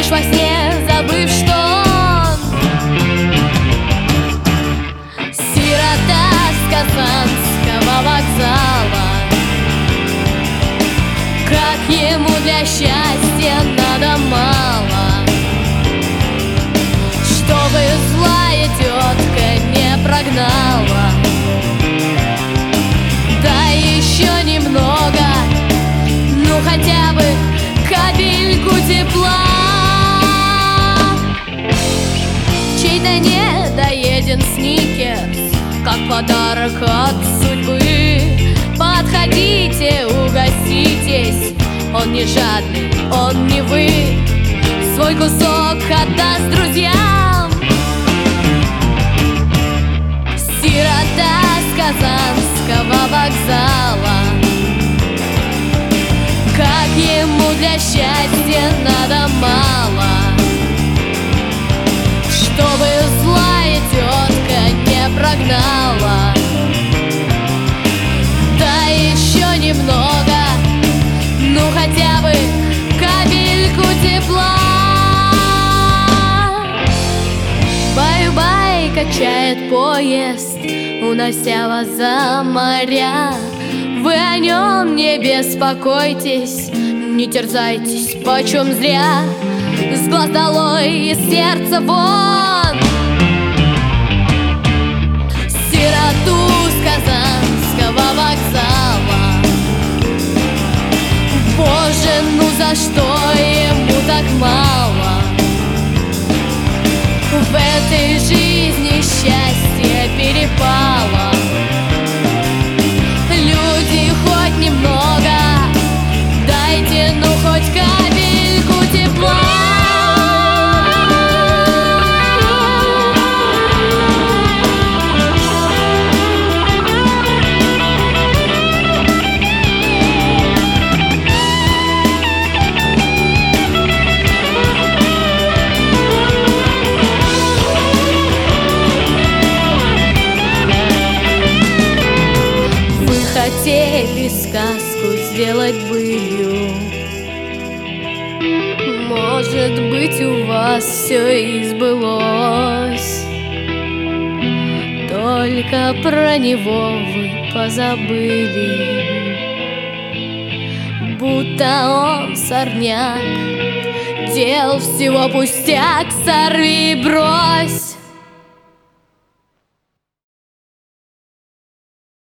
лишь во сне забыв, что он сирота с Казанского вокзала. Как ему для счастья надо мало, чтобы злая тетка не прогнала. Да еще немного, ну хотя бы капельку тепла. Чей-то недоеден сникерс, как подарок от судьбы. Подходите, угоститесь, он не жадный, он не вы. Свой кусок отдаст друзьям. Сирота с Казанского вокзала. Как ему для счастья надо мало, чтобы злая тетка не прогнала. Да еще немного, ну хотя бы капельку тепла. Бай-бай, качает поезд, унося вас за моря. Вы о нем не беспокойтесь, не терзайтесь почем зря. С глаз долой, из сердца вон сироту с Казанского вокзала. Боже, ну за что ему так мало? В этой жизни счастье перепало. Люди, хоть немного, дайте, ну хоть капельку тепла. Хотели сказку сделать былью. Может быть, у вас все и сбылось, только про него вы позабыли. Будто он сорняк, дел всего пустяк, сорви и брось.